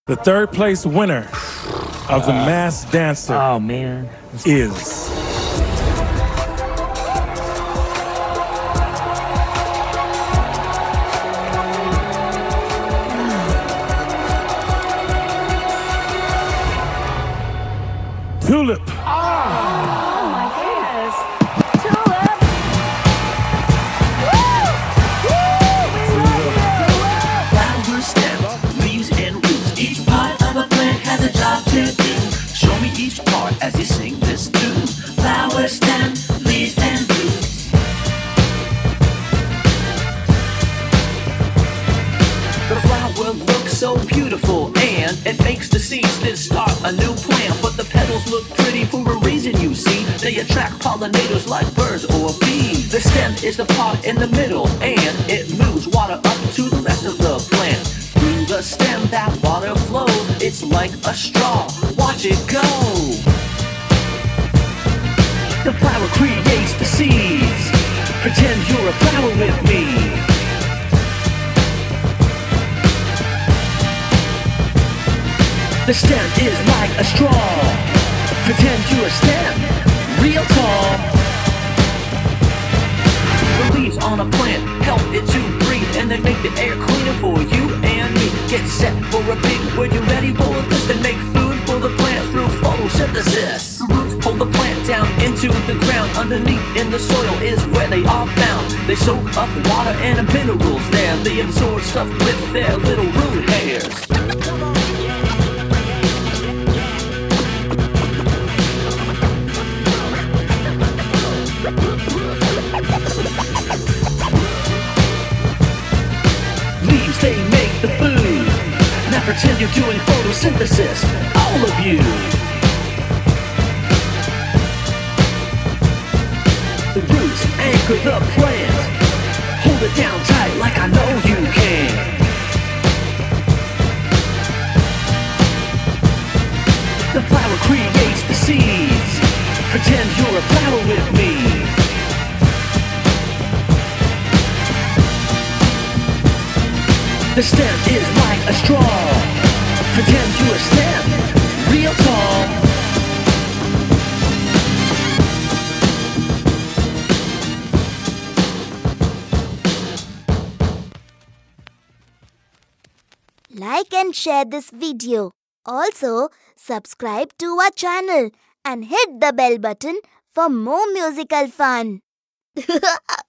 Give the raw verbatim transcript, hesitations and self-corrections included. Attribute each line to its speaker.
Speaker 1: The third place winner of the Masked Dancer
Speaker 2: Oh, man.
Speaker 1: is... Tulip.
Speaker 3: Oh my goodness. Tulip. Woo! Woo! We love you.
Speaker 4: Flower stems, leaves and roots. Each part of a plant has a job to do. Show me each part as you sing this tune. Flower stem, leaves and roots. The flower looks so beautiful and it makes the seeds then start a new plant. But the petals look pretty for a reason, you see. They attract pollinators like birds or bees. The stem is the part in the middle and it moves water up to the rest of the plant. Through the stem that water flows, it's like a straw, watch it go. The flower creates the seeds. Pretend you're a flower with me. The stem is like a straw. Pretend you're a stem, real tall. The leaves on a plant help it to breathe, and they make the air cleaner for you and me. Get set for a big when you're ready for this. They make food for the plant through photosynthesis. The roots pull the plant down into the ground. Underneath in the soil is where they are found. They soak up water and minerals there. They absorb stuff with their little root hairs. Leaves, they make the food. Now pretend you're doing photosynthesis, all of you. The roots anchor the plant. Hold it down tight like I know you can. The flower creates the seeds. Pretend you're a flower with me. The stem is like a straw. Pretend you're a stem, real tall.
Speaker 5: Like and share this video. Also, subscribe to our channel and hit the bell button for more musical fun.